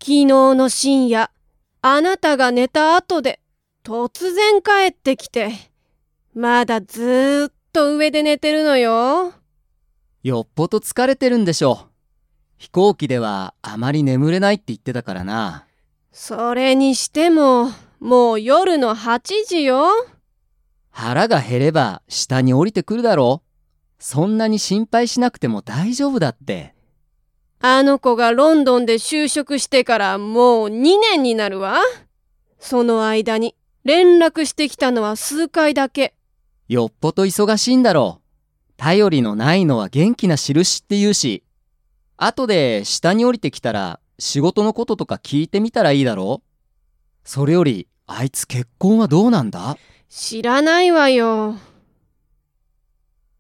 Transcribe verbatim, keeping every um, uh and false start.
昨日の深夜、あなたが寝た後で突然帰ってきて、まだずーっと上で寝てるのよ。 よっぽど疲れてるんでしょう。飛行機ではあまり眠れないって言ってたからな。 それにしても、もう夜のはちじよ。 腹が減れば下に降りてくるだろう。そんなに心配しなくても大丈夫だって。 あの子がロンドンで就職してからもうにねんになるわ。その間に連絡してきたのは数回だけ。 よっぽど忙しいんだろう。頼りのないのは元気な印って言うし。後で下に降りてきたら仕事のこととか聞いてみたらいいだろう。それよりあいつ結婚はどうなんだ？ 知らないわよ。